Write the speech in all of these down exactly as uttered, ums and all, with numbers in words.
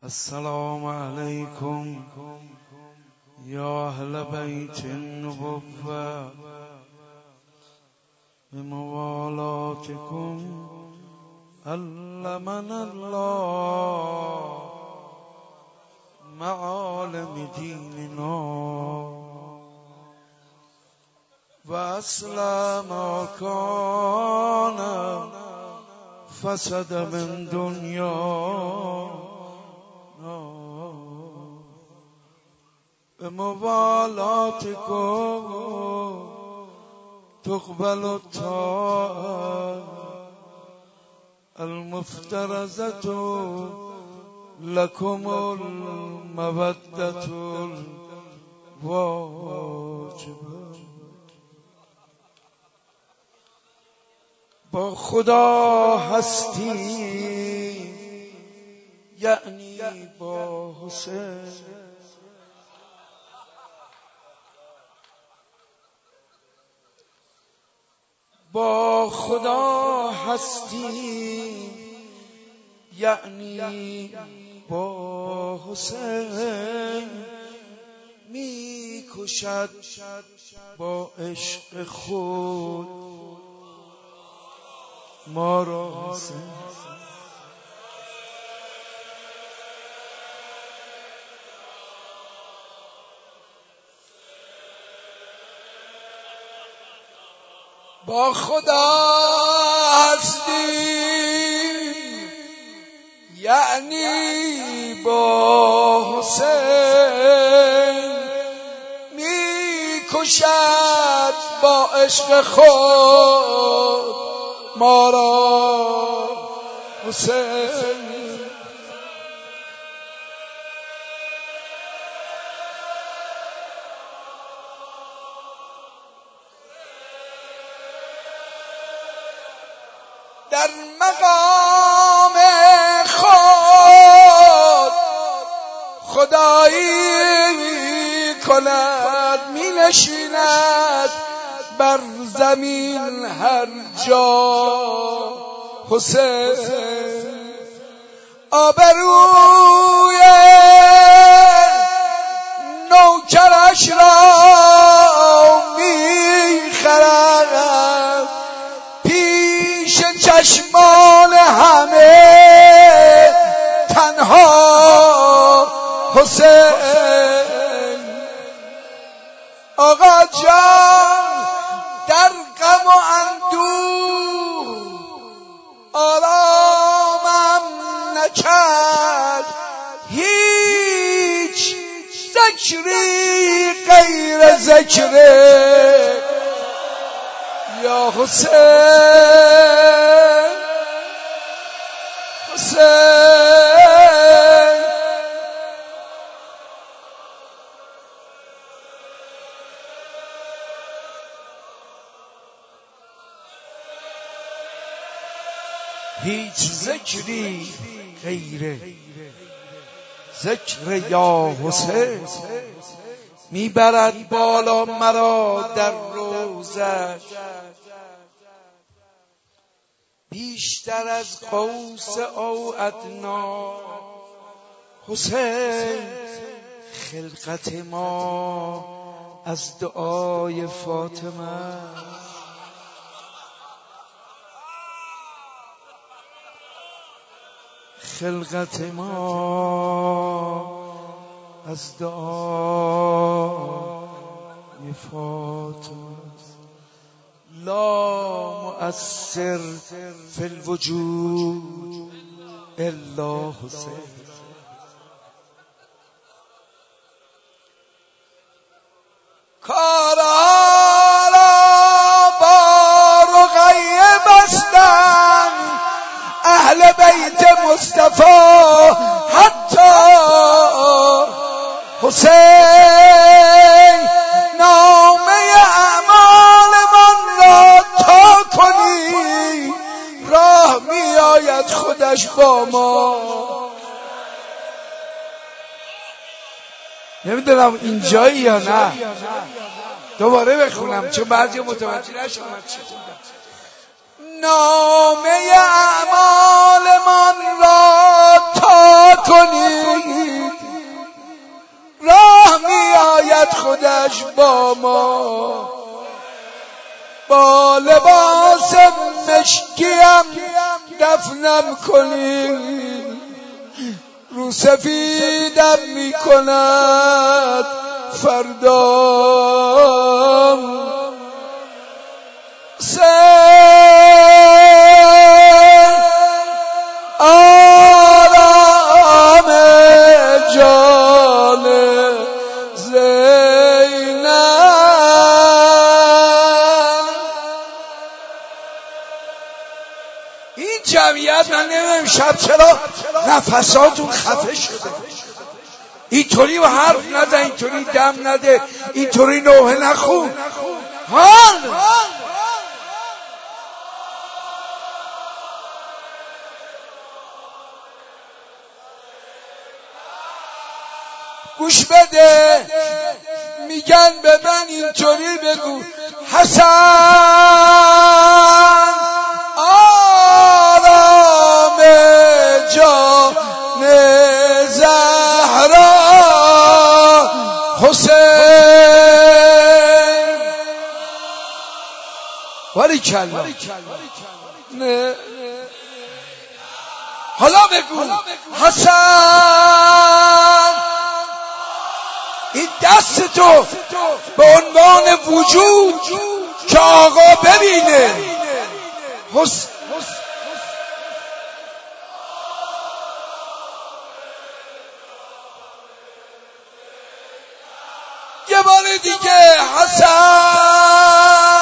السلام علیکم یا اهل بیت النبوة بموالاتكم علمنا الله معالم دیننا و اصل ما کان فسد من دنیا به موالاتكم تقبل الطاعة المفترضة لكم المودة الواجبة. با خدا هستی یعنی با حسین، با خدا هستی یعنی با حسین، می کشد با عشق خود ما را حسین. با خدا هستی یعنی با حسین، می کشد با عشق خود ما را حسین. در مقام خود خدایی کند، می نشیند بر زمین هر جا حسین. آبروی نوکرش را می خرد پیش چشمان همه، تنها حسین. آقا جان در غم و اندوه آرامم نکرد، هیچ ذکری غیر ذکر یا حسین. حسین هیچ ذکری غیر ذکر یا حسین، میبرد بالا مرا در روزش بیشتر از قوس او ادنا. حسین خلقت ما از دعای فاطمه، خلقت ما از دعای فاطمه. لا مؤثر فی الوجود الا حسین. کارها را با رقیه بستن اهل بیت مصطفی، حتی حسین نامه اعمال من را تا کنی راه می آید خودش با ما. نمیدونم اینجایی یا نه، دوباره بخونم چون بعضی متوجه نشدن چی خوندم. نامه اعمال من را تا کنی گشت با ما، با لباس مشکیم دفنم کنی، رو سفیدم میکند فردا. آرام جان زینب. این جمعیت من نمیدونم شب چرا نفساتون خفه شده، اینطوری و حرف نده، اینطوری دم نده، اینطوری نوحه نخون. حال گوش بده، میگن به من اینطوری بگو حسن آرام جان زهرا، حسین ولی کلا نه. حالا بگو حسن، این دست تو به عنوان وجود که آقا ببینه. حسین یه بار دیگه حسن.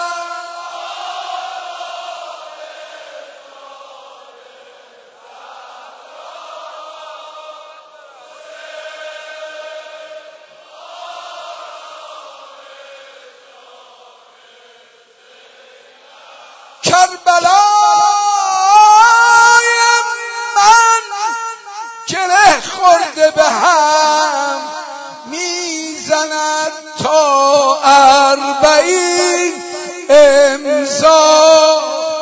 کربلای من گره خورده به هم، میزند تا اربعین امضا.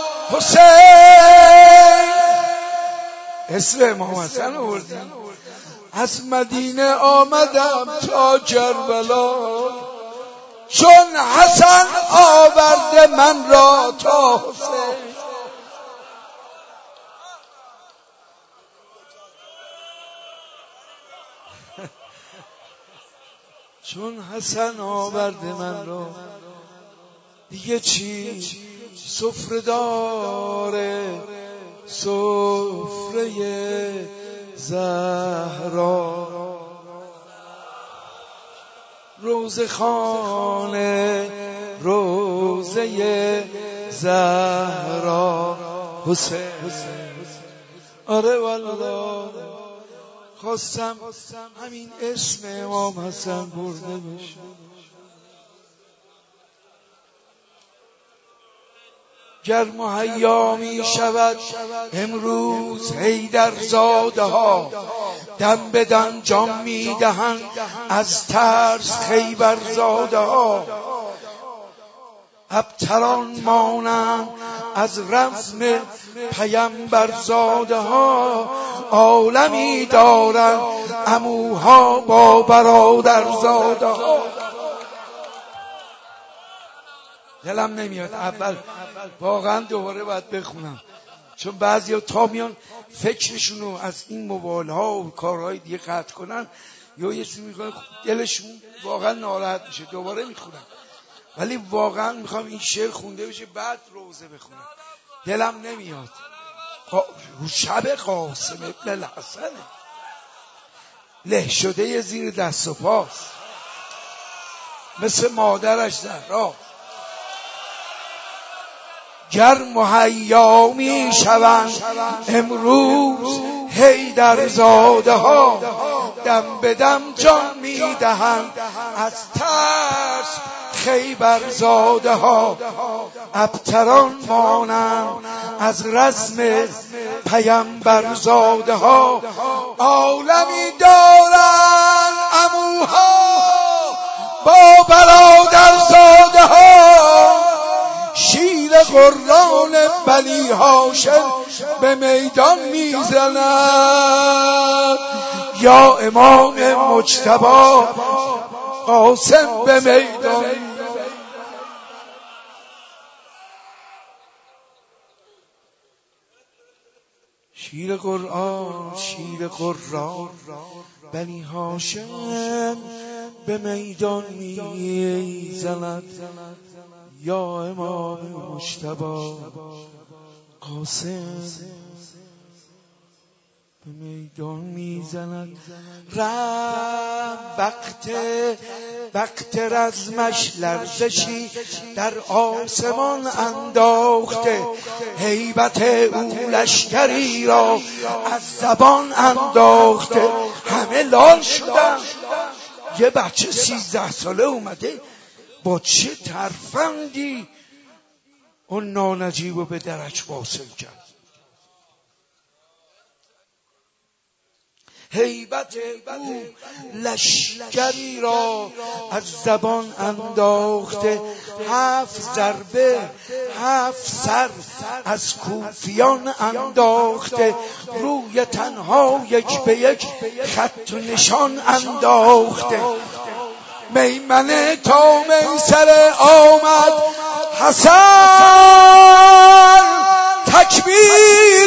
حسین اسم امام حسن آوردیم، از مدینه آمدم تا کربلا، چون حسن آورده من را تا حسین. چون حسن آورده من را دیگه چی سفره داره، سفره زهرا، روزه خانه روزه زهرا حسین. آره والله خواستم همین اسم امام حسن برده بشه. گر مهیا می شود امروز حیدرزاده ها، دم به دم جان می دهند از ترس خیبرزاده ها، ابتران مانند از رزم پیمبرزاده ها، عالمی دارند عموها با برادرزاده ها. دلم نمیاد اول واقعا دوباره باید بخونم، چون بعضیا تا میان فکرشونو از این موبایل ها و کارهای دیگه قطع کنن یا یه چیزی میکنن دلشون واقعا ناراحت میشه. دوباره میخونم ولی واقعا میخوام این شعر خونده بشه بعد روزه بخونم. دلم نمیاد. شب قاسم ابن الحسن له شده زیر دست و پاس مثل مادرش زهرا. گر مهیا می شوند امروز حیدرزاده ها، دم به دم جان می دهند از ترس خیبرزاده ها، ابتران مانند از رزم پیمبرزاده ها، عالمی دارند عموها با برادرزاده ها، شیر قرآن بنی هاشم به میدان میزند. یا امام مجتبی قاسم به میدان. شیر قرآن شیر قرآن بنی هاشم به میدان می زند، یا امام مجتبی قاسم به میدان میزند. رم وقت وقت رزمش لرزشی در آسمان انداخته، هیبت او لشکری را از زبان انداخته. همه لال شدن. یه بچه سیزده ساله اومده با چه ترفندی اون نانجیب رو به درج واصل کرد. هیبت او لشکری را از زبان انداخته، هفت ضربه هفت سر از کوفیان انداخته، روی تنها یک به یک خط و نشان انداخته. میمنه تا میسر آمد حسن تکبیر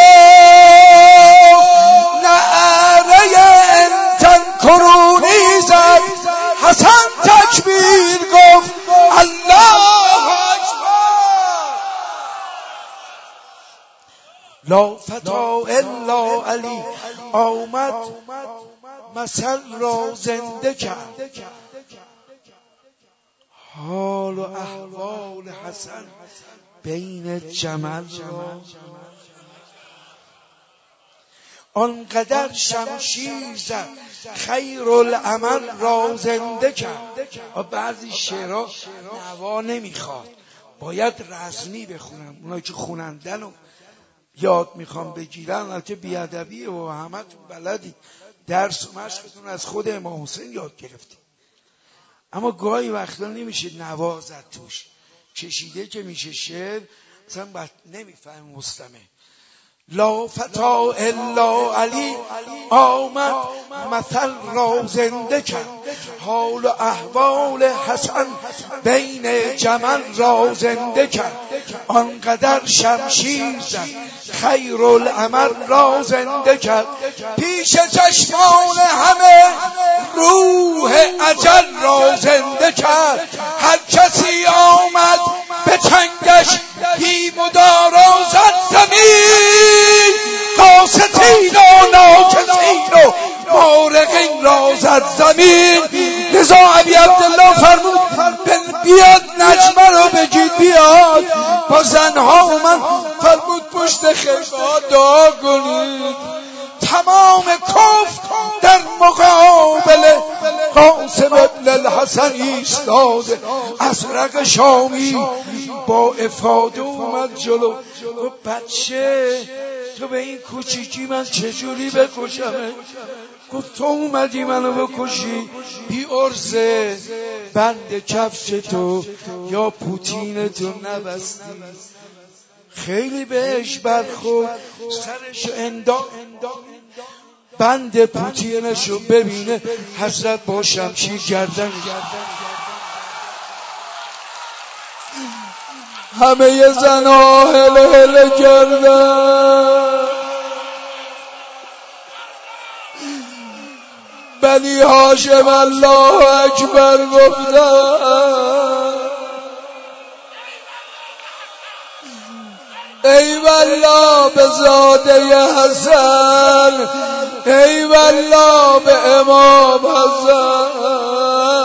گفت، نعره انتن کرونی زد. حسن تکبیر گفت الله اکبر، لا فتا الا علی آمد مثل را زنده کرد. حال و احوال حسن بین جمل را آنقدر شمشیر زد خیر العمل را زنده کرد. بعضی شعرها نوا نمیخواد، باید رزمی بخونم. اونایی که خونندن و یاد میخوام بگیرن، البته بیادبیه و همه تون بلدی، درس و مشقتون از خود امام حسین یاد گرفتی، اما گاهی وقتا نمیشه نوا زد توش، کشیده که میشه شعر مثلا نمیفهم مستمع. لا فتا الا علی آمد مثل را زنده کرد، حال و احوال حسن بین جمل را زنده کرد. آنقدر شمشیر زد خیر العمل را زنده کرد، پیش چشمان همه روح اجل را زنده کرد. هر کسی آمد به چنگش بی مدارا زد زمین، قاستین و ناکسین و مارقین را زد زمین. لذا ابی عبدالله فرمود بیاد نجمه رو بگید بیاد، با زنها من فرمود پشت خیمه دعا کنید. تمام کفر در مقابل قاسم ابن الحسن ایستاده. ازرق شامی با افاده اومد جلو، گفت بچه تو به این کوچیکی من چجوری بکشمه؟ گفت تو اومدی منو بکشی، بی ارزه بند کفش تو یا پوتین تو نبستی. خیلی بهش برخورد، سرش انداخت، بند پوتینشو ببینه حضرت با شمشیر گردن همه ی زنها هله هله کردن. بنی هاشم الله اکبر گفتن، ای والله به زاده حسن، ای والله به امام حسن.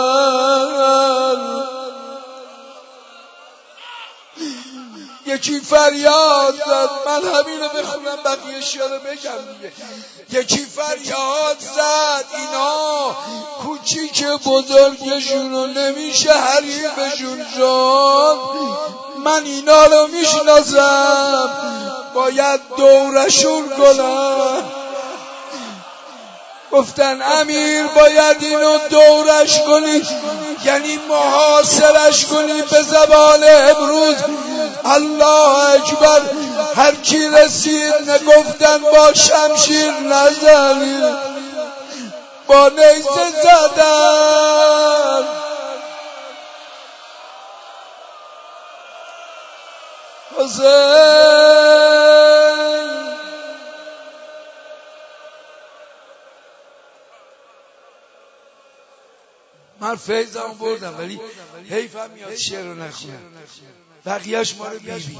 یکی فریاد زد، من همینو بخونم بقیه شعر بگم دیگه. یکی فریاد زد اینا کوچیک بزرگشونو نمیشه حریمشون شد، من اینا رو میشناسم باید دورشون کنم. گفتن امیر باید اینو دورش کنی، یعنی محاصرش کنی به زبان امروز. الله اکبر. هر کی رسید نگفتن با شمشیر نزنی، با نیزه زدن. حسین. من فیضم بردم ولی حیفم میاد شعر رو نخونم، بقیهش ما رو بیبی.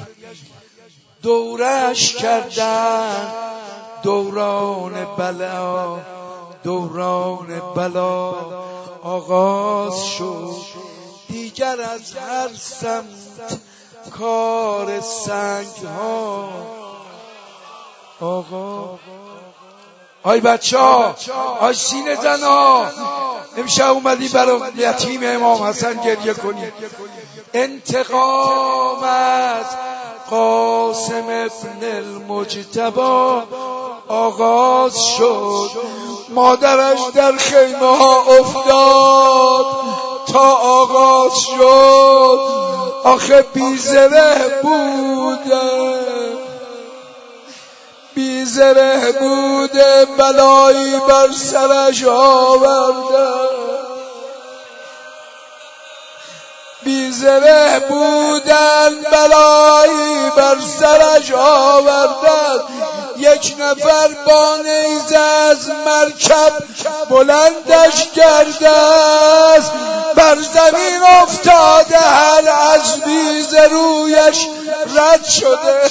دورش کردن دوران بلا، دوران بلا آغاز شد، دیگر از هر سمت کار سنگ ها آقا. آی بچه ها، آی سینه زن ها، امشب اومدی برای یتیم امام حسن گریه کنی. انتقام از قاسم ابن المجتبی آغاز شد، مادرش در خیمه ها افتاد تا آغاز شد. آخه بیزره بوده، بیزره بوده بلایی بر سرش آورده، بیزره بودن بلایی بر سرش آوردن. یک نفر با نیزه از مرکب بلندش کرده است، بر زمین افتاده، هر اسبی ز رویش رد شده.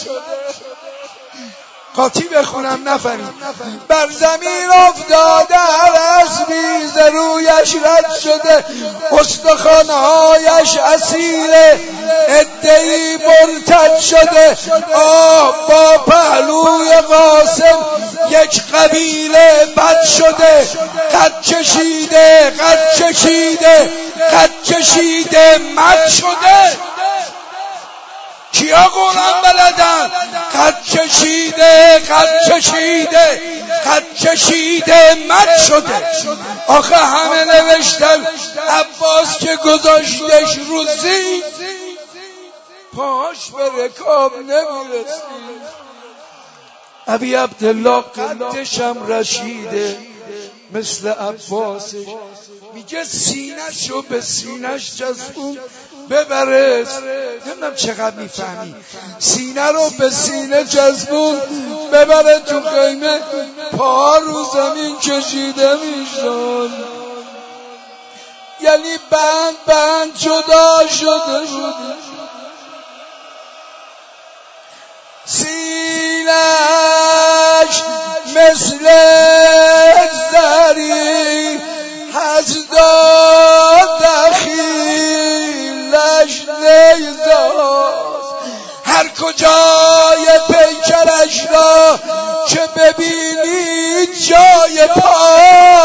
قاطی بخونم نفهمید. بر زمین افتاده، هر اسبی ز رویش رد شده، استخوان‌هایش اسیر عده‌ای مرتد شده. آه با پهلوی قاسم یک قبیله بد شده، قد کشیده قد کشیده قد کشیده مد شده. کیا قرآن بلدن؟ قد کشیده قد کشیده قد کشیده مد شده. آخه همه نوشتن عباس که گذاشتش رو زین، پاش به رکاب نمیرسید. ابی عبدالله قدشم رشیده مثل عباسش، میگه سینه‌شو به سینه‌ش چسبون ببرس. نمیدونم چقدر میفهمی. سینه رو به سینه چسبون ببره تو خیمه، پا رو زمین کشیده میشد، یعنی بند بند جدا شده بود. سینه‌اش مثل زری از داد دخیلش نیزاست، هر کجای پیکرش را که ببینی جای پا.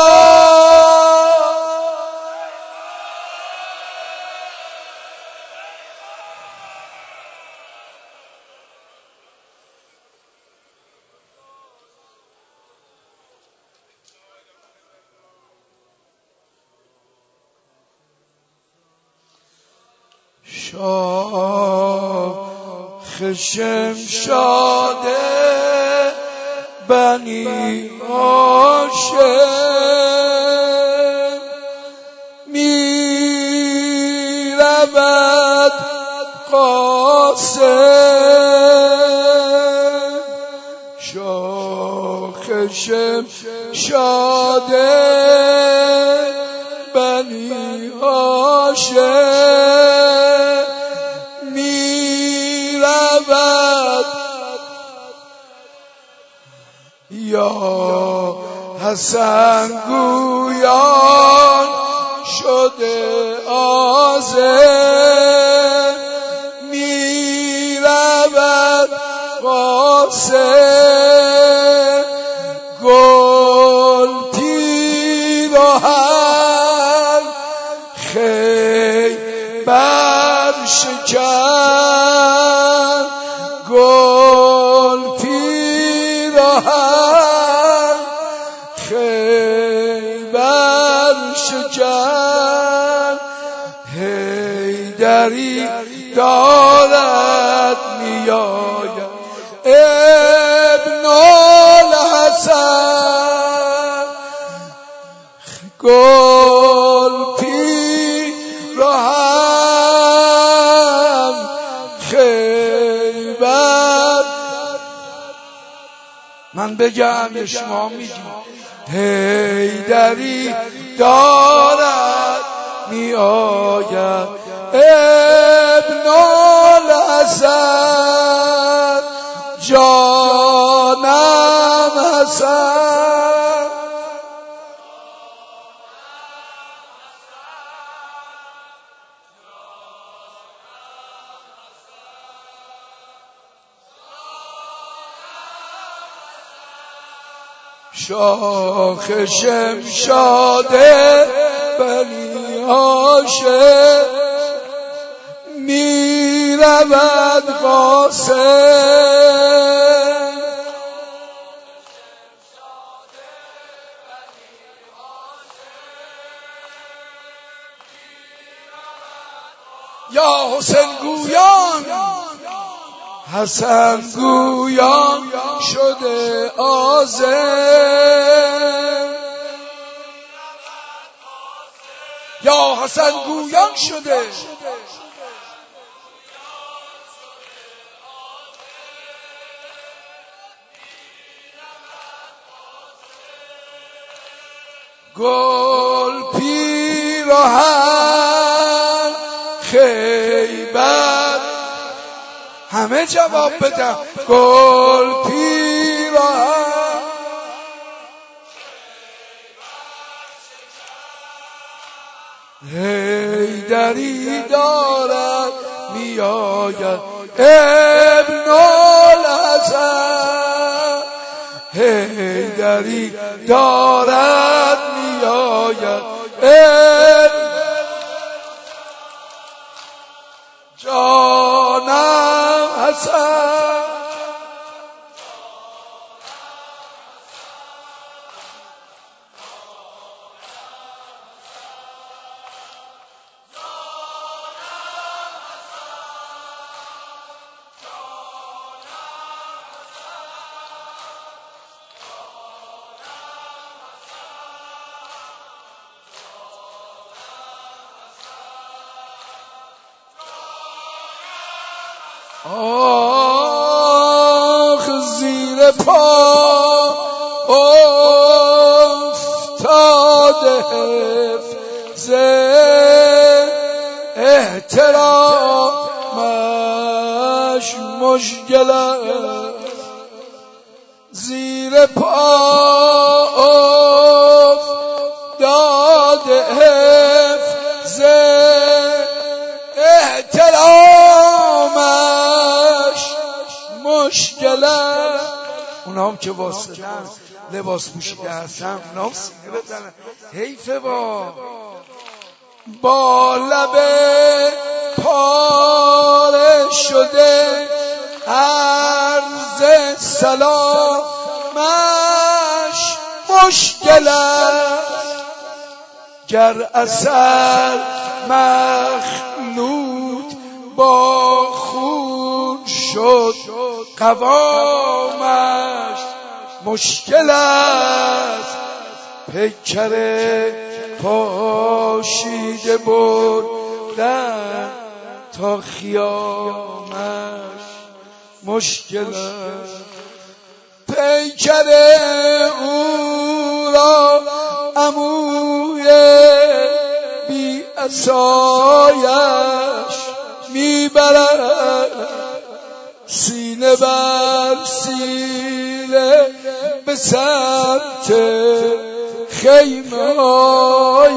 شاخ شمشاد بنی هاشم می رود قاسم، شاخ شمشاد بنی هاشم می رود. یا حسن گویان شده آزم، می رود قاسم، گل پیراهن خیبر شکن، گل پیراهن خیبر شکن، حیدری دارد میآید ابن الحسن، گل پیراهن خیبر بگم یا شما میگی؟ حیدری دارد می آید ابن الحسن جانم حسن شاخ شمشاد بنی هاشم می رود قاسم یا حسین گویان حسن گویان شده عازم یا حسن گویان شده گل پیراهن خیبر همه جواب بدم گل پیراهن حیدری دارد می آید ابن الحسن حیدری دارد می آید جانم حسن آخ زیر پا افتاده حفظ احترامش مشکل است زیر پا افتاده حفظ احترامش مشکله اونا هم که واسدن لباس پوشیده هستن اونا هم سینه بزنن حیفه با با لب پاره شده عرض سلامش مشکل است گر اثر مخلوط با خون شد قوامش مشکل است پیکر پاشیده بردن تا خیامش مشکل است پیکر او را عموی بی عصایش میبرد سینه بر سینه به سمت خیمه